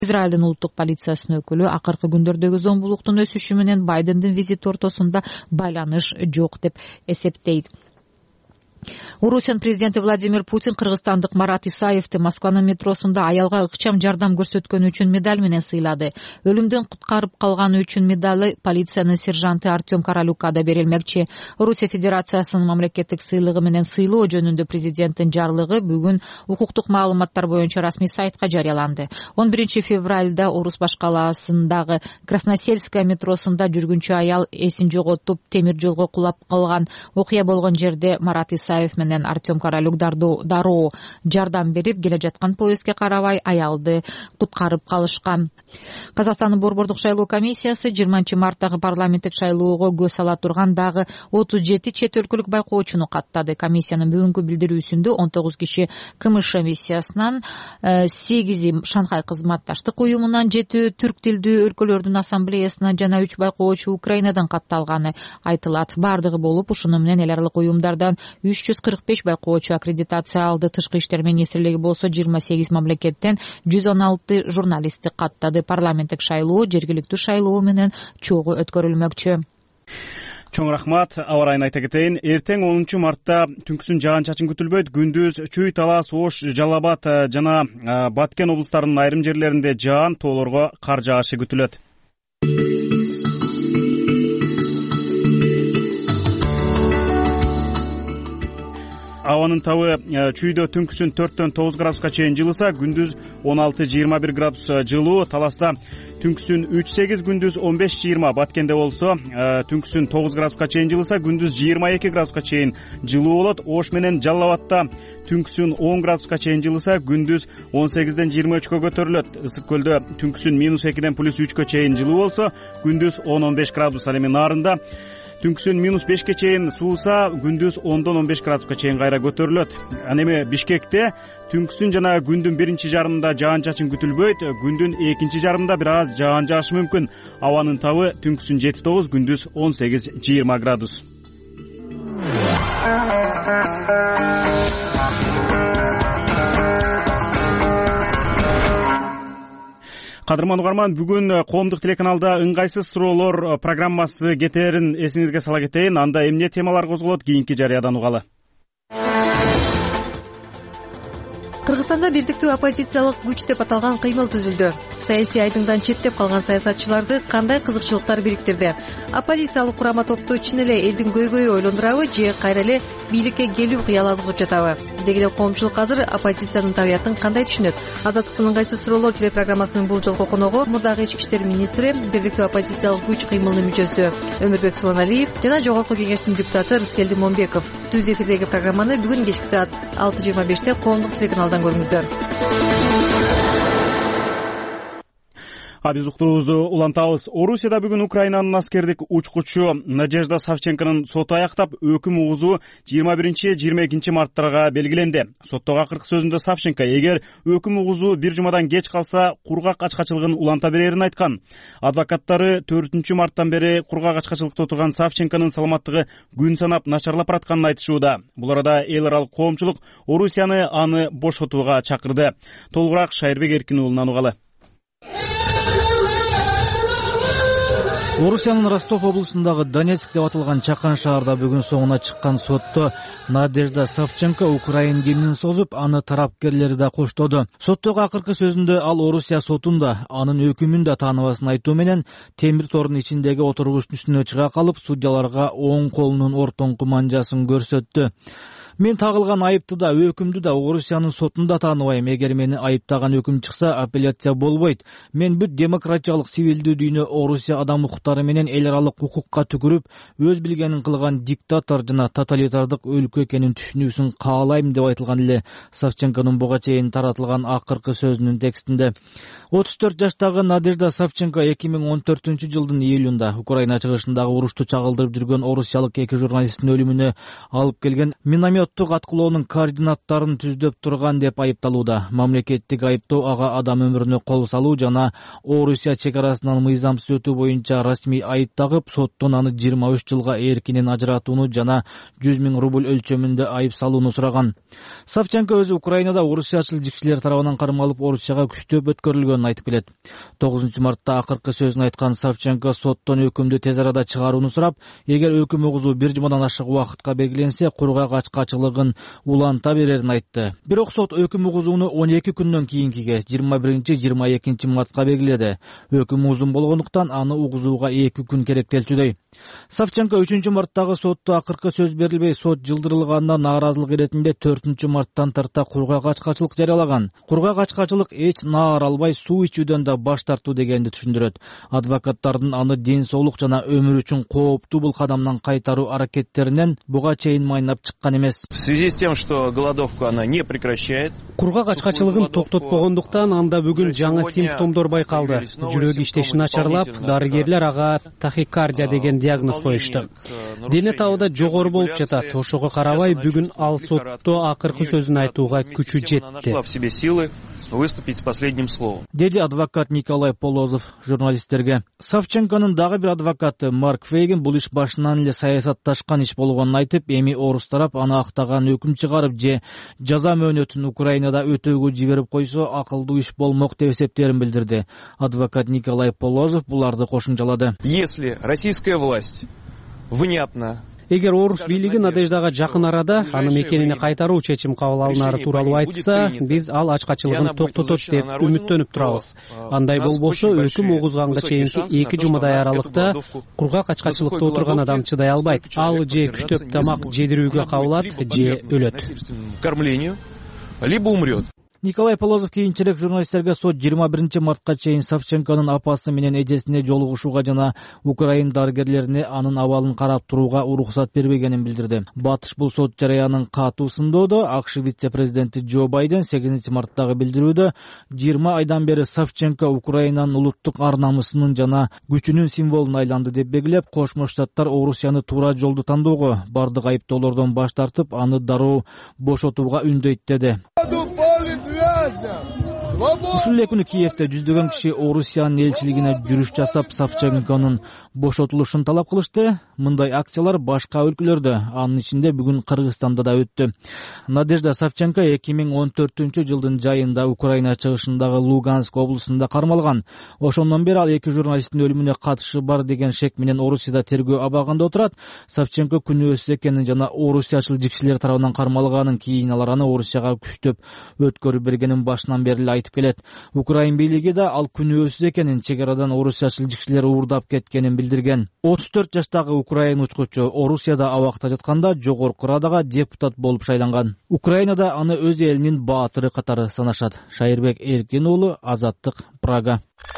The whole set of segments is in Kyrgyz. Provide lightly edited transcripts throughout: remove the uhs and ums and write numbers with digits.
Израилдин улуттук полициясынын өкүлү акыркы күндөрдөгү зомбулуктун өсүшү менен Байдендин визити ортосунда байланыш жок деп эсептейт. Орусиянын президенти Владимир Путин кыргызстандык Марат Исаевди Москванын метросунда аялга ыкчам жардам көрсөткөнү үчүн медаль менен сыйлады. Өлүмдөн куткарып калганы үчүн медали полициянын сержанты Артем Королюкка да берилмекчи. Орусия Федерациясынын мамлекеттик сыйлыгы менен сыйлоо жөнүндө президенттин жарлыгы бүгүн укуктук маалыматтар боюнча расмий сайтка жарыяланды. 11 февралда Орус башкаласындагы Красносельская метросунда жүргүнчү аял эсин жоготуп темир жолго кулап калган. Окуя болгон жерде Марат Исаев менен Артем Королюк дароо жардам берип, келе жаткан поездге карабай аялды куткарып калышкан. Казакстандын Борбордук шайлоо комиссиясы 20 марттагы парламенттик шайлоого көз ала турган дагы 37 чет өлкөлүк байкоочуну каттады. Комиссиянын бүгүнкү билдирүүсүндө 19 киши КМШ миссиясынан, 8 Шанхай кызматташтык уюмунан, 7 түрк тилдүү өлкөлөрдүн ассамблеясынан жана 3 байкоочу Украинадан катталганы айтылат. Бардыгы болуп, ушуну менен эл аралык уюмдардан 345 байкоочу аккредитация алды. Тышкы иштер министрлиги болсо 28 мамлекеттен 116 журналистти каттады. Парламенттик шайлоо жергиликтүү шайлоо менен чогуу өткөрүлмөкчү. Чоң рахмат. Аба ырайын айта кетейин. Эртең 10 мартта түнкүсүн жаан-чачын күтүлбөйт. Күндүз Чүй, Талас, Ош, Жалал Абад жана Баткен облустарынын айрым жерлеринде жаан, тоолорго кар жаашы күтүлөт. Абанын табы Чүйдө түнкүсүн 4-төн 9 градуска чейин жылыса, күндүз 16-21 градус жылуу. Таласта түнкүсүн 3-8, күндүз 15-20. Баткенде болсо түнкүсүн 9 градуска чейин жылыса, күндүз 22 градуска чейин жылуу болот. Ош менен Жалал Абадта түнкүсүн 10 градуска чейин жылыса, күндүз 18-ден 23-кө көтөрүлөт. Ысык көлдө түнкүсүн -2-ден +3кө чейин жылуу болсо, күндүз 10-15 градус. Ал эми Нарында түнкүсүн -5ке чейин сууса, күндүз 10-дон 15 градуска чейин кайра көтөрүлөт. Аны эми Бишкекте түнкүсүн жана күндүн биринчи жарымында жаан-чачын күтүлбөйт. Күндүн экинчи жарымында бир аз жаан жаашы мүмкүн. Абанын табы түнкүсүн 7-9, күндүз 18-20 градус. Кадырман угарман, бүгүн коомдук телеканалда ыңгайсыз суроолор программасы кетээрин эсиңизге сала кетейин. Анда эмне темалар козголот, кийинки жарыядан угалы. Кыргызстанда бирдиктүү оппозициялык күч деп аталган кыймыл түзүлдү. Саясий айдыңдан четтеп калган саясатчыларды кандай кызыкчылыктар бириктирди? Оппозициялык курама топту чын эле элдин көйгөйү ойлондурабы же кайра эле бийликке келүү кыял азгырып жатабы? Деги эле коомчулук азыр оппозициянын табиятын кандай түшүнөт? Азаттыктын ыңгайсыз суроолор телепрограммасынын бул жолку коногу мурдагы ички иштер министри, бирдиктүү оппозициялык күч кыймылынын мүчөсү Өмүрбек Субаналиев жана Жогорку Кеңештин депутаты Рыскелди Момбеков. Түз эфирдеги программаны бүгүн кечки саат 6:25 коомдук телеканалдан көрүңүздөр. Биз уктуруубузду улантабыз. Орусияда бүгүн Украинанын аскердик учкучу Надежда Савченконун соту аяктап, өкүм угузу 21-22 марттарга белгиленди. Соттогу акыркы сөзүндө Савченко эгер өкүм угузу бир жумадан кеч калса, кургак ачкачылыгын уланта берерин айткан. Адвокаттары 4 марттан бери кургак ачкачылыкта отурган Савченконун саламаттыгы күн санап начарлап баратканын айтышууда. Бул арада эл аралык коомчулук Орусияны аны бошотууга чакырды. Толугураак Шайырбек Эркин уулунан угалы. Орусиянын Ростов облусундагы Донецк деп аталган чакан шаарда бүгүн соңуна чыккан сотто Надежда Савченко Украин гимнин созуп, аны тарапкерлери да коштоду. Соттогу акыркы сөзүндө ал Орусия сотунда анын өкүмүн да тааныбасын айтуу менен темир тордун ичиндеги отургучтун үстүнө чыга калып, судьяларга оң колунун ортоңку манжасын көрсөттү. Мен тагылган айыпты да, өкүмдү да Орусиянын сотунда тааныбайм. Эгер мени айыптаган өкүм чыкса, апелляция болбойт. Мен бүт демократиялык сивилдүү дүйнө Орусия адам укуктары менен эл аралык укукка түкүрүп, өз билгенин кылган диктатор жана тоталитардык өлкө экенин түшүнүүсүн каалайм деп айтылган эле Савченконун буга чейин таратылган акыркы сөзүнүн текстинде. 34 жаштагы Надежда Савченко 2014 жылдын июлунда Украина чыгышындагы урушту чагылдырып жүргөн орусиялык 2 журналисттин өлүмүнө алып келген миномет пулеметтик аткылоонун координаттарын түздөп турган деп айыпталууда. Мамлекеттик айыптоо ага адам өмүрүнө кол салуу жана Орусия чек арасынан мыйзамсыз өтүү боюнча расмий айып тагып, соттон аны 23 жылга эркинен ажыратууну жана 100 000 рубль өлчөмүндө айып салууну сураган. Савченко өзү Украинада орусиячыл жикчилер тарабынан кармалып, Орусияга күчтөп өткөрүлгөнүн айтып келет. 9 мартта акыркы сөзүн айткан Савченко соттон өкүмдү тез арада чыгарууну сурап, эгер өкүм угузуу 1 жумадан ашык убакытка белгиленсе, кургак ачкачылыгын уланта берерин айтты. Бирок сот өкүм угузууну 12 күндөн кийинкиге 21-22 мартка белгиледи. Өкүм узун болгондуктан аны угузууга 2 күн керектелчүдөй. Савченко 3 марттагы сотто акыркы сөз берилбей, сот жылдырылганына нааразылык иретинде 4 марттан тарта кургак ачкачылык жарыялаган. Кургак ачкачылык эч наар албай суу ичүүдөн да баш тартуу дегенди түшүндүрөт. Адвокаттардын аны ден соолук жана өмүр үчүн кооптуу бул кадамдан кайтаруу аракеттеринен буга чейин майнап чыккан эмес. В связи с тем, что голодовку она не прекращает. Кургак ачкачылыгын токтотпогондуктан анда бүгүн жаңы симптомдор байкалды. Жүрөк иштеши начарлап, дарыгерлер ага тахикардия деген диагноз коюшту. Дене табы жогору болуп жатат. Ошого карабай бүгүн ал сотто акыркы сөзүн айтууга күчү жетти. Выступить с последним словом. Деди адвокат Николай Полозов журналисттерге. Савченконун дагы бир адвокаты Марк Фейгин бул иш башынан эле саясатташкан иш болгонун айтып, эми орус тарап аны актаган өкүм чыгарып же жаза мөөнөтүн Украинада өтөөгө жиберип койсо акылдуу иш болмок деп эсептерин билдирди. Адвокат Николай Полозов буларды кошумчалады. Если российская власть внятно Эгер орус бийлиги Надеждага жакын арада аны мекенине кайтаруу чечим кабыл алынары тууралуу айтса, биз ал ачкачылыгын токтотот деп үмүттөнүп турабыз. Андай болбосо өкүм угузганга чейинки 2 жумадай аралыкта кургак ачкачылыкта отурган адам чыдай албайт. Ал же күчтөп тамак жедирүүгө кабылат, же өлөт. Кормлению, либо умрет. Николай Полозов кийинчерээк журналисттерге сот 21 мартка чейин Савченконун апасы менен эжесине жолугушууга жана Украин дарыгерлерине анын абалын карап турууга уруксат бербегенин билдирди. Батыш бул сот жарыянын катуу сындоодо АКШ вице-президенти Джо Байден 8 марттагы билдирүүдө 20 айдан бери Савченко Украинанын улуттук ар намысынын жана күчүнүн символуна айланды деп белгилеп, Кошмо Штаттар Орусияны туура жолду тандоого, бардык айыптоолордон баш тартып, аны дароо бошотууга үндөйт деди. Ушул эле күнү Киевде жүздөгөн киши Орусиянын элчилигине жүрүш жасап, Савченконун бошотулушун талап кылышты. Мындай акциялар башка өлкөлөрдө, анын ичинде бүгүн Кыргызстанда да өттү. Надежда Савченко 2014 жылдын жайында Украина чыгышындагы Луганск облусунда кармалган. Ошондон бери ал 2 журналисттин өлүмүнө катышы бар деген шек менен Орусияда тергөө абагында отурат. Савченко күнөөсүз экенин жана орусиячыл жикчилер тарабынан кармалганын, кийин алар аны Орусияга күчтөп өткөрүп бергенин башынан бери эле айтып келет. Украин бийлиги да ал күнөөсүз экенин, чек арадан орусиячыл жикчилер уурдап кеткенин билдирген. 34 жаштагы украин учкучу Орусияда абакта жатканда жогорку радага депутат болуп шайланган. Украинада аны өз элинин баатыры катары санашат. Шайырбек Эркин уулу, Азаттык, Прага.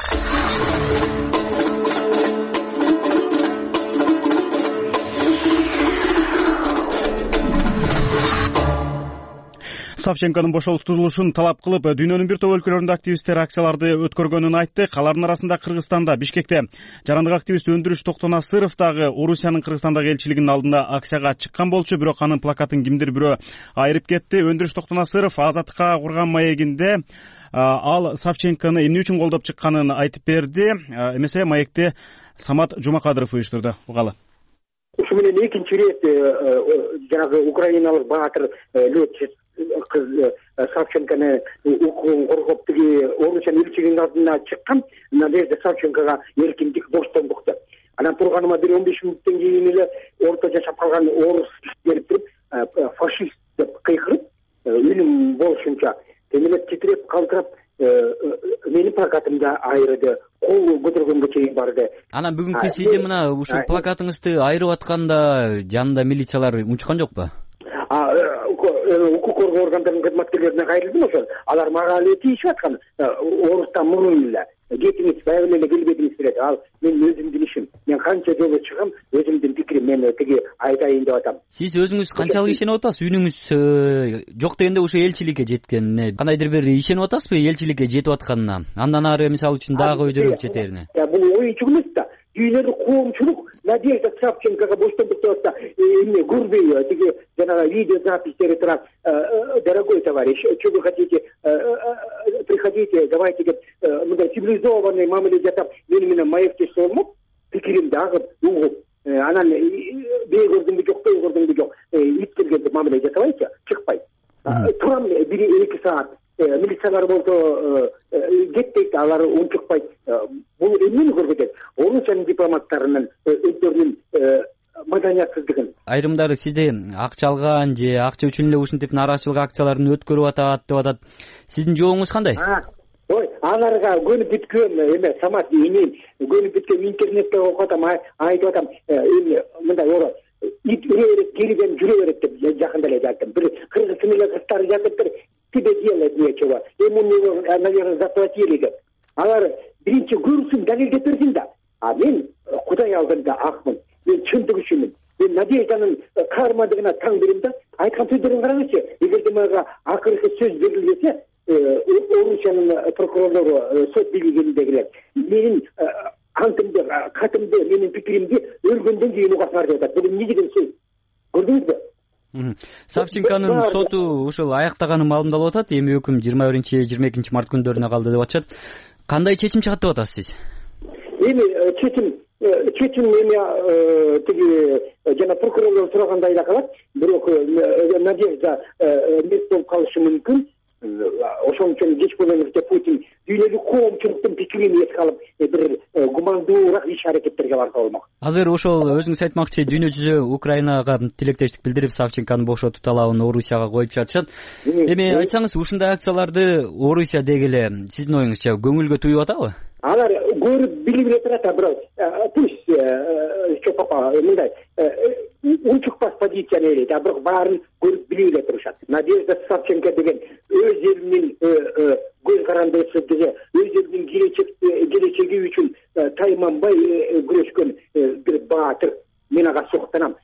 Савченконун бошотулушун талап кылып, дүйнөнүн бир топ өлкөлөрүндө активисттер акцияларды өткөргөнүн айтты. Алардын арасында Кыргызстанда, Бишкекте жарандык активист Өндүрүш Токтонасыров дагы Орусиянын Кыргызстандагы элчилигинин алдында акцияга чыккан болчу, бирок анын плакатын кимдир бирөө айырып кетти. Өндүрүш Токтонасыров Азаттыкка курган маегинде ал Савченкону эмне үчүн колдоп чыкканын айтып берди. Эмесе маекти Самат Жумакадыров уюштурду. Угалы. Ушу менен экинчи ирет жанагы украиналык баатыр летчик кыз Савченкону укугун коргоп тиги Орусиянын элчилигинин алдына чыккан. Надежда Савченкога эркиндик, боштондук деп. Анан турганыма бир 15 мүнөттөн кийин эле орто жашап калган орус келип туруп фашист деп кыйкырып, үнүм болушунча темелеп титиреп калтырап менин плакатымда айырды. Кол көтөргөнгө чейин барды. Анан бүгүнкү сизде мына ушул плакатыңызды айырып атканда жанында милициялар унчуккан жокпу? Укук коргоо органдарынын кызматкерлерине кайрылдым ошол. Алар мага эле тийишип аткан. Орустан мурун эле кетиңиз, баягы эле келбедиңиз деп. Ал мен өзүмдүн ишим. Мен канча жолу чыгам, өзүмдүн пикирим, мен тиги айтайын деп атам. Сиз өзүңүз канчалык ишенип атасыз? Үнүңүз жок дегенде ошо элчиликке жеткенине, кандайдыр бир ишенип атасызбы элчиликке жетип атканына? Андан ары мисалы үчүн дагы өйдөрөк жетерине. Бул ой чыгмас да. дүйнөлүк коомчулук Надежда Савченкого боштондук деп атса эмне көрбөйбү тиги жанагы видео запистери турат дорогой товарищ что вы хотите приходите давайте деп мындай цивилизованный мамиле жасап мени менен маектешсе болмок пикиримди агып угуп анан бээ көрдүңбү жок бээ көрдүңбү жок ит келгенде мамиле жасабайчы чыкпай турам 1-2 саат милициялар болсо кетпейт алар унчукпайт бул эмнени көрсөтөт орусиянын дипломаттарынын өздөрүнүн маданиятсыздыгын айрымдары сизди акча алган же акча үчүн эле ушинтип нааразычылык акцияларын өткөрүп атат деп атат сиздин жообуңуз кандай ой аларга көнүп бүткөн эме самат мен көнүп бүткөн интернетте окуп атам айтып атам мындай оор ит үрө берет кириден жүрө берет деп жакында эле жаздым бир кыргыздын эле кыздары жазыптыр тебе делать нечего ему наверное заплатили деп алар биринчи көрсүн далилдеп берсин да мен кудай алдында акмын мен чындык үчүнмүн мен Надежданын каармандыгына таң берем да айткан сөздөрүн караңызчы эгерде мага акыркы сөз берилбесе Орусиянын прокурорлору сот белгилегендегилер менин антымды катымды менин пикиримди өлгөндөн кийин угасыңар деп атат бул эмне деген сөз көрдүңүзбү Савченконун соту ушул аяктаганы маалымдалып атат эми өкүм 21-22 март күндөрүнө калды деп атышат кандай чечим чыгат деп атасыз сиз эми чечим эми тиги жана прокурорлор сурагандай эле калат бирок Надежда мерт болуп калышы мүмкүн ошон үчүн кеч болоңуз деп Путин дүйнөлүк коомчулуктун пикирин эске алып бир гумандуураак иш аракеттерге барса болмок азыр ошол өзүңүз айтмакчы дүйнө жүзү Украинага тилектештик билдирип Савченконун бошотуу талабын Орусияга коюп жатышат эми айтсаңыз ушундай акцияларды Орусия деги эле сиздин оюңузча көңүлгө туюп атабы алар көрүп билип эле турат бирок пусть что папа мындай унчукпас позицияны ээлейт бирок баарын көрүп билип эле турушат Надежда Савченко деген өз элинин көз карандысыздыгы өз элинин келечеги үчүн тайманбай күрөшкөн бир баатыр мен ага суктанам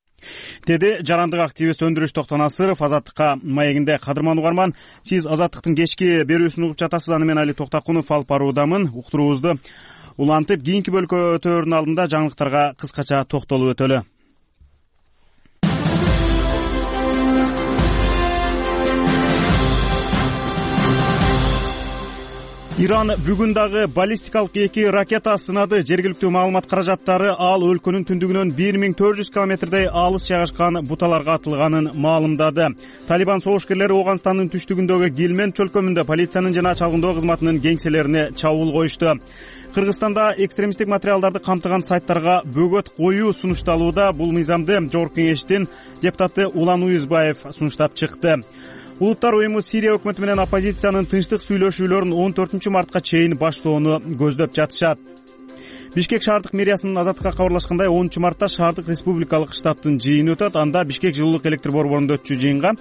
деди жарандык активист Өндүрүш Токтонасыров Азаттыкка маегинде. Кадырман угарман, сиз Азаттыктын кечки берүүсүн угуп жатасыз. Аны мен Али Токтакунов алып баруудамын. Уктуруубузду улантып, кийинки бөлкө өтөөрүнүн алдында жаңылыктарга кыскача токтолуп өтөлү. Иран бүгүн дагы баллистикалык 2 ракета сынады. Жергиликтүү маалымат каражаттары ал өлкөнүн түндүгүнөн 1400 километрдей алыс жайгашкан буталарга атылганын маалымдады. Талибан согушкерлери Ооганстандын түштүгүндөгү Гилмент чөлкөмүндө полициянын жана чалгындоо кызматынын кеңселерине чабуул коюшту. Кыргызстанда экстремисттик материалдарды камтыган сайттарга бөгөт коюу сунушталууда. Бул мыйзамды Жогорку Кеңештин депутаты Улан Уюзбаев сунуштап чыкты. Улуттар уюму Сирия өкмөтү менен оппозициянын тынчтык сүйлөшүүлөрүн 14-мартка чейин баштоону көздөп жатышат. Бишкек шаардык мэриясынын Азаттыкка кабарлашкандай 10-мартта шаардык республикалык штабтын жыйыны өтөт. Анда Бишкек жылуулук электр борборунда өтчү жыйынга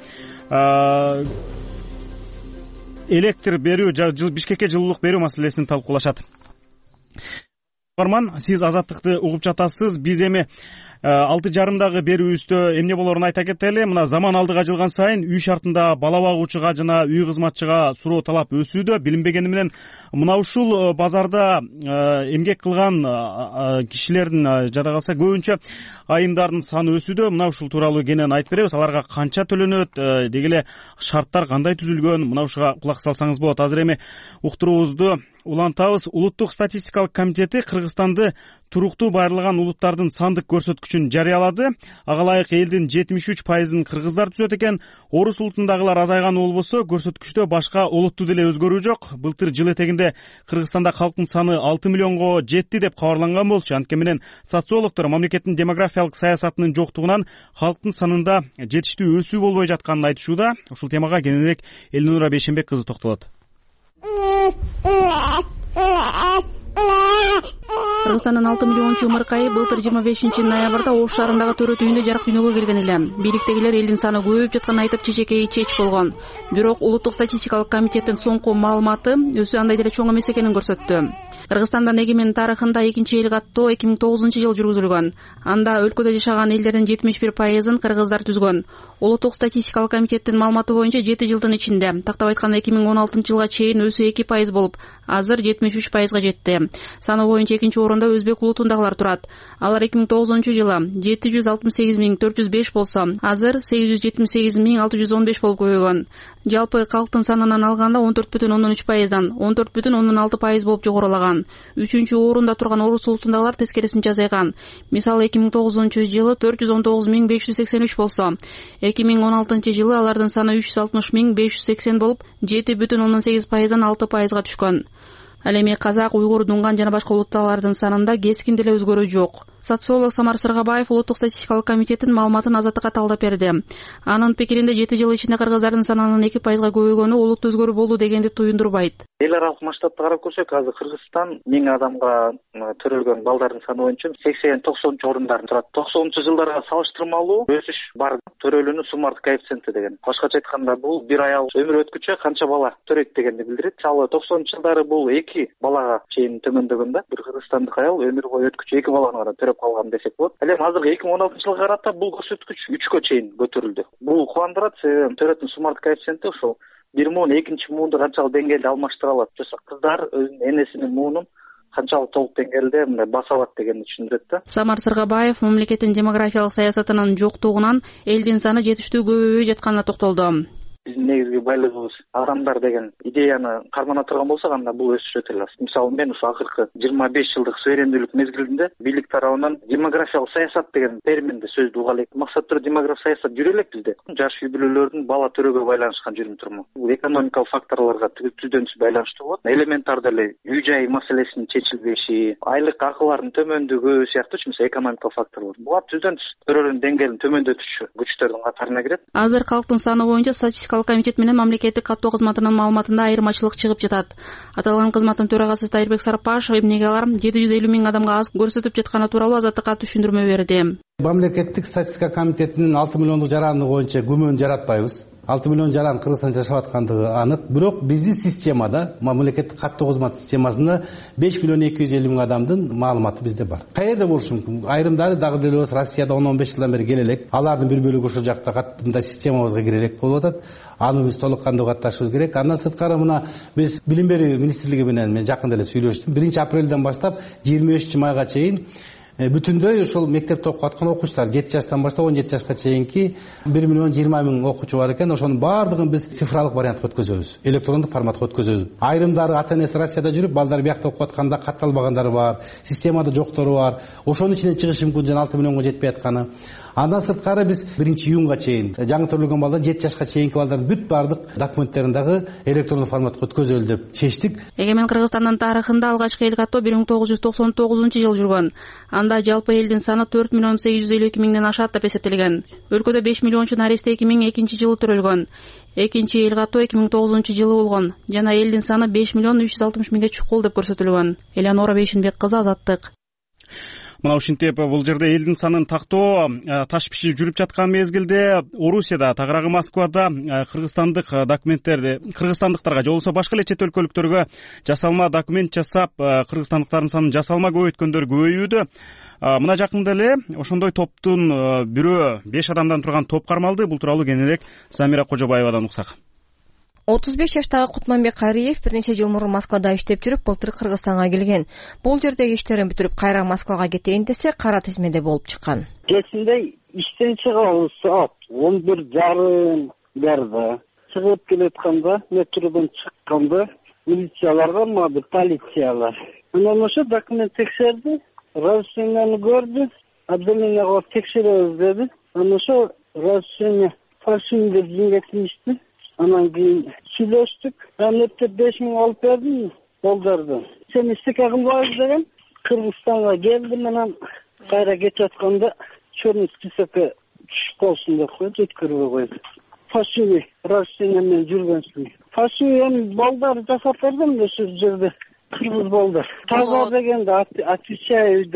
электр берүү Бишкекке жылуулук берүү маселесин талкуулашат. Барман, сиз Азаттыкты угуп жатасыз. Биз эми 6:30 берүүбүздө эмне болорун айта кетели. Мына заман алдыга жылган сайын үй шартында бала багуучуга жана үй кызматчыга суроо талап өсүүдө. Билинбегени менен мына ушул базарда эмгек кылган кишилердин жада калса көбүнчө айымдардын саны өсүүдө. Мына ушул тууралуу кенен айтып беребиз. Аларга канча төлөнөт, деги эле шарттар кандай түзүлгөн, мына ушуга кулак салсаңыз болот. Азыр эми уктуруубузду улантабыз. Улуттук статистикалык комитети Кыргызстанды туруктуу байырлаган улуттардын сандык көрсөткүчүн жарыялады. Ага ылайык элдин 73%-ын кыргыздар түзөт экен. Орус улутундагылар азайганы болбосо, көрсөткүчтө башка улуттуу деле өзгөрүү жок. Былтыр жыл этегинде Кыргызстанда калктын саны 6 миллионго жетти деп кабарланган болчу. Анткени менен социологдор мамлекеттин демографиялык саясатынын жоктугунан калктын санында жетиштүү өсүү болбой жатканын айтышууда. Ушул темага кененирээк Элнура Бейшенбек кызы токтолот. Кыргызстандын 6 миллиончу ымыркайы былтыр 25-ноябрда Ош шаарындагы төрөт үйүндө жарык дүйнөгө келген эле. Бийликтегилер элдин саны көбөйүп жатканын айтып чечекей чеч болгон. Бирок улуттук статистикалык комитеттин соңку маалыматы өсүү андай деле чоң эмес экенин көрсөттү. Кыргызстандын эгемен тарыхында экинчи эл каттоо 2009-жыл жүргүзүлгөн. Анда өлкөдө жашаган элдердин 71%-ын кыргыздар түзгөн. Улуттук статистикалык комитеттин маалыматы боюнча 7 жылдын ичинде, тактап айтканда 2016-жылга чейин өсүү 2% болуп, азыр 73%га жетти. Саны боюнча экинчи орунда Кыргызстанда өзбек улутундагылар турат. Алар 2009-жылы 768.405 болсо, азыр 878.615 болуп көбөйгөн. Жалпы калктын санынан алганда 14,3%дан 14,6% болуп жогорулаган. 3-орунда турган орус улутундагылар тескерисинче азайган. Мисалы 2009-жылы 419.583 болсо, 2016-жылы алардын саны 360.580 болуп, 7,8%дан 6%га түшкөн. Ал эми казак, уйгур, дунган жана башка улуттагылардын санында кескин деле өзгөрүү жок. Социолог Самар Сыргабаев улуттук статистикалык комитеттин маалыматын Азаттыкка талдап берди. Анын пикиринде 7 жыл ичинде кыргыздардын санынын 2%га көбөйгөнү олуттуу өзгөрүү болду дегенди туюндурбайт. Эл аралык масштабта карап көрсөк, азыр Кыргызстан 1000 адамга төрөлгөн балдардын саны боюнча 80-90-орундарда турат. 90-жылдарга салыштырмалуу өсүш бар. Төрөлүүнүн суммардык коэффициенти деген. Башкача айтканда, бул бир аял өмүр өткүчө канча бала төрөйт дегенди билдирет. Мисалы 90-жылдары бул 2 балага чейин төмөндөгөн да. Бир кыргызстандык аял өмүр бою өткүчө 2 баланы гана төрөп калган десек болот. Ал эми азыркы 2016-жылга карата бул көрсөткүч 3кө чейин көтөрүлдү. Бул кубандырат, себеби төрөтүн суммардык коэффициенти ушул бир муун экинчи муунду канчалык деңгээлде алмаштыра алат. Жоксо кыздар өзүнүн энесинин муунун канчалык толук деңгээлде мындай баса алат дегенди түшүндүрөт да. Самар Сыргабаев мамлекеттин демографиялык саясатынын жоктугунан элдин саны жетиштүү көбөйбөй жатканына токтолду. Биздин негизги байлыгыбыз адамдар деген идеяны кармана турган болсок, анда бул өсүш өтө эле аз. Мисалы мен ушу акыркы 25 жылдык суверендүүлүк мезгилинде бийлик тарабынан демографиялык саясат деген терминди сөздү уга элек. Максаттуу демографиялык саясат жүрө элек бизде. Жаш үй-бүлөлөрдүн бала төрөөгө байланышкан жүрүм турму. Бул экономикалык факторлорго түздөн түз байланыштуу болот. Элементар деле үй-жай маселесинин чечилбеши, айлык акылардын төмөндүгү сыяктуу экономикалык факторлор. Буга түздөн түз төрөөнүн деңгээлин төмөндөтүүчү күчтөрдүн катарына кирет. Азыр калктын саны боюнча статистикалык комитет менен мамлекеттик каттоо кызматынын маалыматында айырмачылык чыгып жатат. Аталган кызматтын төрагасы Тайырбек Сарпашев эмнеге алар 750 миң адамга аз көрсөтүп жатканы тууралуу Азаттыкка түшүндүрмө берди. Мамлекеттик статистика комитетинин 6 миллиондук жараны боюнча күмөн жаратпайбыз. 6 миллион жаран Кыргызстанда жашап аткандыгы анык. Бирок биздин системада, мамлекеттик каттоо кызматы системасында 5 миллион 250 миң адамдын маалыматы бизде бар. Каерде болушу мүмкүн? Айрымдары дагы деле Россияда 10-15 жылдан бери келе элек. Алардын бир бөлүгү ошол жакта каттымда системабызга кире элек болуп атат. Аны биз толук кандуу катташыбыз керек. Андан сырткары мына биз билим берүү министрлиги менен мен жакында эле сүйлөштүм. 1-апрелден баштап 23-майга чейин бүтүндөй ошол мектепте окуп аткан окуучулар 7 жаштан баштап 17 жашка чейинки 1 миллион 20 миң окуучу бар экен. Ошонун баардыгын биз цифралык вариантка өткөзөбүз, электрондук форматка өткөзөбүз. Айрымдары ата-энеси Россияда жүрүп, балдар биякта окуп атканда катталбагандары бар, системада жоктору бар. Ошонун ичинен чыгышы мүмкүн, жана 6 миллионго жетпей атканы. Андан сырткары биз 1-июнга чейин жаңы төрөлгөн балдар 7 жашка чейинки балдардын бүт баардык документтерин дагы электрондук форматка өткөзөлү деп чечтик. Эгемен Кыргызстандын тарыхында алгачкы эл каттоо 1999-жылы жүргөн. Анда жалпы элдин саны 4 миллион 852 миңден ашат деп эсептелген. Өлкөдө 5 миллиончу наристе 2002-жылы төрөлгөн. Экинчи эл каттоо 2009-жылы болгон жана элдин саны 5 миллион 360 миңге чукул деп көрсөтүлгөн. Элеонора Бейшинбек кызы, Азаттык. Мына ушинтип бул жерде элдин санын тактоо таш пишип жүрүп жаткан мезгилде Орусияда, тагыраагы Москвада кыргызстандыктарга же болбосо башка эле чет өлкөлүктөргө жасалма документ жасап, кыргызстандыктардын санын жасалма көбөйткөндөр көбөйүүдө. Мына жакында эле ошондой топтун бирөө 5 адамдан турган топ кармалды. Бул тууралуу кененирээк Замира Кожобаевадан уксак. 35 жаштагы Кутманбек Кариев бир нече жыл мурун Москвада иштеп жүрүп, былтыр Кыргызстанга келген. Бул жердеги иштерин бүтүрүп кайра Москвага кетейин десе, кара тизмеде болуп чыккан. Кечинде иштен чыгабыз саат 11:30 берди. Чыгып келатканда, метродон чыкканда милицияларга мабир полициялар. Анан ошо документ текшерди, разрешениени көрдү, объявлениего текшеребиз деди. Анан ошо разрешение фальшивый деп жиңгетишти. Анан кийин сүйлөштүк. Эмнетте 5 миң алып бердим балдарды. Сен истеке кылбайсың деген. Кыргызстанга келдим, анан кайра кетип атканда черный списокко түшүп калсын деп коюп жеткирбей койду. Фальшивый разрешение менен жүргөнсүң. Фальшивый эми балдар жасап бердим ошол жерде. Кыргыз балдар. Таза дегенде отвечаю деп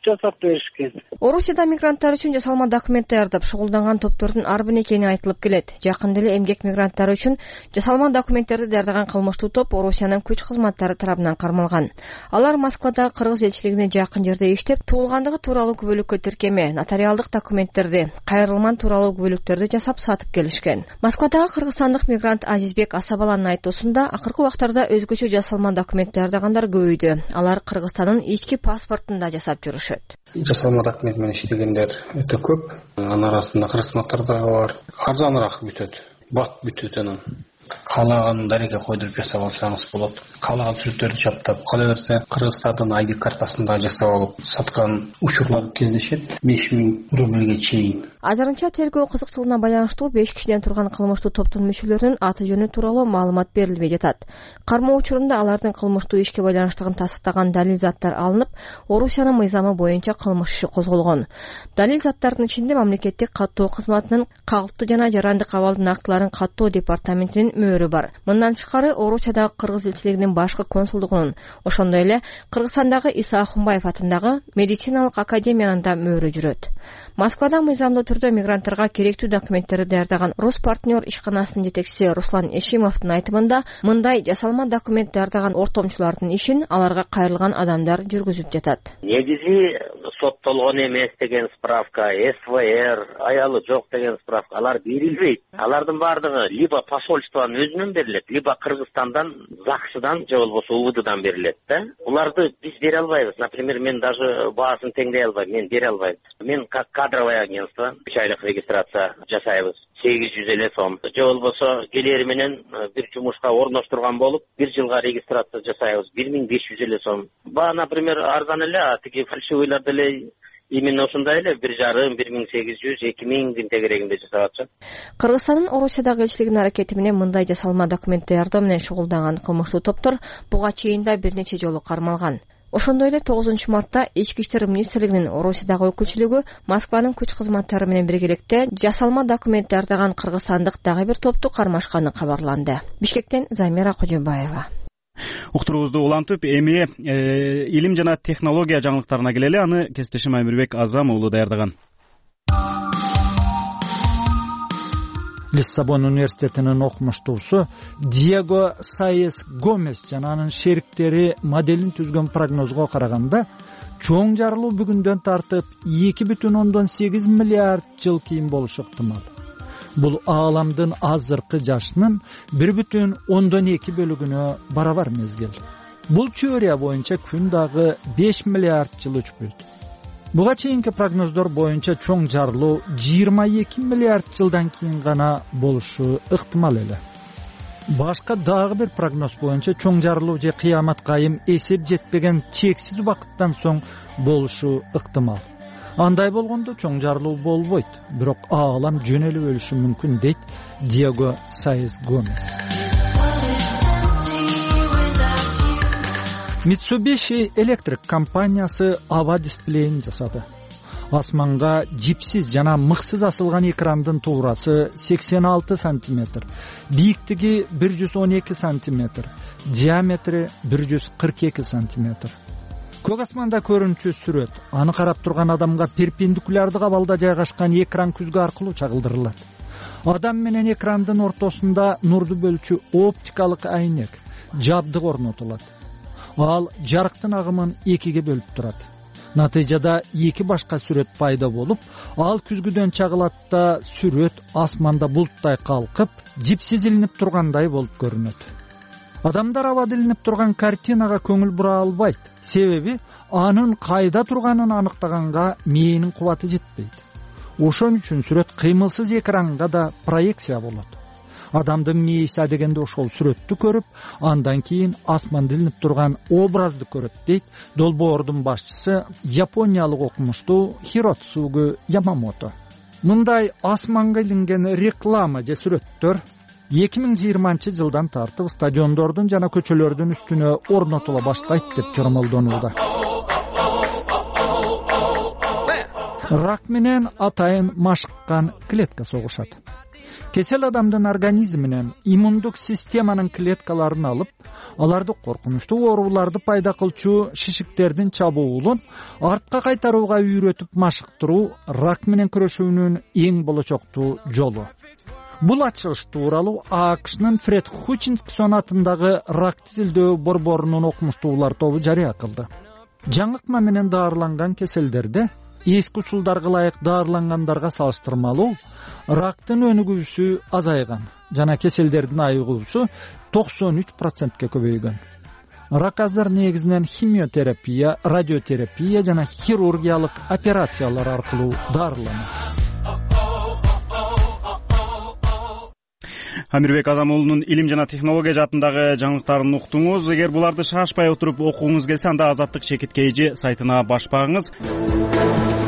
жасап беришкен. Орусияда мигранттар үчүн жасалма документ даярдап шугулданган топтордун арбын экени айтылып келет. Жакында эле эмгек мигранттары үчүн жасалма документтерди даярдаган кылмыштуу топ Орусиянын күч кызматтары тарабынан кармалган. Алар Москвадагы кыргыз элчилигине жакын жерде иштеп, туулгандыгы тууралуу күбөлүккө тиркеме, нотариалдык документтерди, кайрылман тууралуу күбөлүктөрдү жасап сатып келишкен. Москвадагы кыргызстандык мигрант Азизбек Асабаланын айтуусунда, акыркы убактарда өзгөчө жасалма документ даярдагандар көбөйдү. Алар Кыргызстандын ички паспортун да жасап жүрүшөт. Жасалма документ менен иштегендер өтө көп. Анын арасында кыргызматтар дагы бар. Арзаныраак бүтөт. Бат бүтөт анан. Каалаган дареге койдуруп жасап алсаңыз болот. Каалаган сүрөттөрдү чаптап, кала берсе Кыргызстандын ID картасын да жасап алып саткан учурлар кездешет. 5000 рубльге чейин. Азырынча тергөө кызыкчылыгына байланыштуу 5 кишиден турган кылмыштуу топтун мүчөлөрүнүн аты жөнү тууралуу маалымат берилбей жатат. Кармоо учурунда алардын кылмыштуу ишке байланыштыгын тастыктаган далил заттар алынып, Орусиянын мыйзамы боюнча кылмыш иши козголгон. Далил заттардын ичинде мамлекеттик каттоо кызматынын калкты жана жарандык абалдын актыларын каттоо департаментинин мөөрү бар. Мындан тышкары Орусиядагы кыргыз элчилигинин башкы консулдугунун, ошондой эле Кыргызстандагы Иса Ахунбаев атындагы медициналык академиянын да мөөрү жүрөт. Москвада мыйзамдуу түрдө мигранттарга керектүү документтерди даярдаган Роспартнер ишканасынын жетекчиси Руслан Эшимовдун айтымында, мындай жасалма документ даярдаган ортомчулардын ишин аларга кайрылган адамдар жүргүзүп жатат. Негизи соттолгон эмес деген справка, СВР, аялы жок деген справка алар берилбейт. Алардын баардыгы либо посольствонун өзүнөн берилет, либо Кыргызстандан, ЗАГСдан же болбосо УВДдан берилет да. Уларды биз бере албайбыз. Например, мен даже баасын теңдей албайм, мен бере албайм. Мен как кадровое агентство 3 айлык регистрация жасайбыз. 850 сом. Же болбосо келери менен бир жумушка орноштурган болуп, 1 жылга регистрация жасайбыз. 1550 сом. Баа, например, арзан эле, тиги фальшивыйлар деле именно ушундай эле 1,5, 1800, 2000 дин тегерегинде жасап атышат. Кыргызстандын Орусиядагы элчилигинин аракети менен мындай жасалма документ даярдоо менен шугулданган кылмыштуу топтор буга чейин да бир нече жолу кармалган. Ошондой эле 9 мартта Ички иштер министрлигинин Орусиядагы өкүлчүлүгү Москванын күч кызматтары менен биргеликте жасалма документ даярдаган кыргызстандык дагы бир топту кармашканы кабарланды. Бишкектен Замира Кожобаева. Уктуруубузду улантып, эми илим жана технология жаңылыктарына келели. Аны кесиптешим Амирбек Азам уулу даярдаган. Лиссабон университетинин окумуштуусу Диего Сайес Гомес жана анын шериктери моделин түзгөн прогнозго караганда, чоң жарылуу бүгүндөн тартып 2,8 миллиард жыл кийин болушу ыктымал. Бул ааламдын азыркы жашынын 1,2 бөлүгүнө барабар мезгил. Бул теория боюнча күн дагы 5 миллиард жыл өчпөйт. Буга чейинки прогноздор боюнча чоң жарылуу 22 миллиард жылдан кийин гана болушу ыктымал эле. Башка дагы бир прогноз боюнча чоң жарылуу же кыямат кайым эсеп жетпеген чексиз убакыттан соң болушу ыктымал. Андай болгондо чоң жарылуу болбойт, бирок аалам жөн эле өлүшү мүмкүн, дейт Диего Сайес Гомес. Mitsubishi Electric компаниясы аба дисплейин жасады. Асманга жипсиз жана мыксыз асылган экрандын туурасы 86 сантиметр, бийиктиги 112 сантиметр, диаметри 142 сантиметр. Көк асманда көрүнчү сүрөт, аны карап турган адамга перпендикулярдык абалда жайгашкан экран күзгү аркылуу чагылдырылат. Адам менен экрандын ортосунда нурду бөлчү оптикалык айнек, жабдык орнотулат. Ал жарыктын агымын экиге бөлүп турат. Натыйжада эки башка сүрөт пайда болуп, ал күзгүдөн чагылат да сүрөт асманда булттай калкып, жипсиз илинип тургандай болуп көрүнөт. Адамдар абада илинип турган картинага көңүл бура албайт. Себеби анын кайда турганын аныктаганга мээнин кубаты жетпейт. Ошон үчүн сүрөт кыймылсыз экранга да проекция болот. Адамдын мээси адегенде ошол сүрөттү көрүп, андан кийин асманда илинип турган образды көрөт, дейт долбоордун башчысы Япониялык окумуштуу Хироцугу Ямамото. Мындай асманга илинген реклама же сүрөттөр 2020 жылдан тартып стадиондордун жана көчөлөрдүн үстүнө орнотула баштайт деп жормолдонууда. Рак менен атайын машыккан клетка согушат. Кесел адамдын организминен иммундук системанын клеткаларын алып, аларды коркунучтуу ооруларды пайда кылчу шишиктердин чабуулун артка кайтарууга үйрөтүп машыктыруу рак менен күрөшүүнүн эң болочоктуу жолу. Бул ачылыш тууралуу АКШнын Фред Хучинсон атындагы рак тизилдөө борборунун окумуштуулар тобу жарыя кылды. Жаңыкма менен даарыланган кеселдерде эски усулдарга ылайык даарылангандарга салыштырмалуу рактын өнүгүүсү азайган жана кеселдердин айыгуусу 93%ке көбөйгөн. Рак азыр негизинен химиотерапия, радиотерапия жана хирургиялык операциялар аркылуу даарыланат. Амирбек Азамуулунун илим жана технология жаатындагы жаңылыктарын уктуңуз. Эгер буларды шашпай отуруп окугуңуз келсе, анда Азаттык чекит KG сайтына баш багыңыз.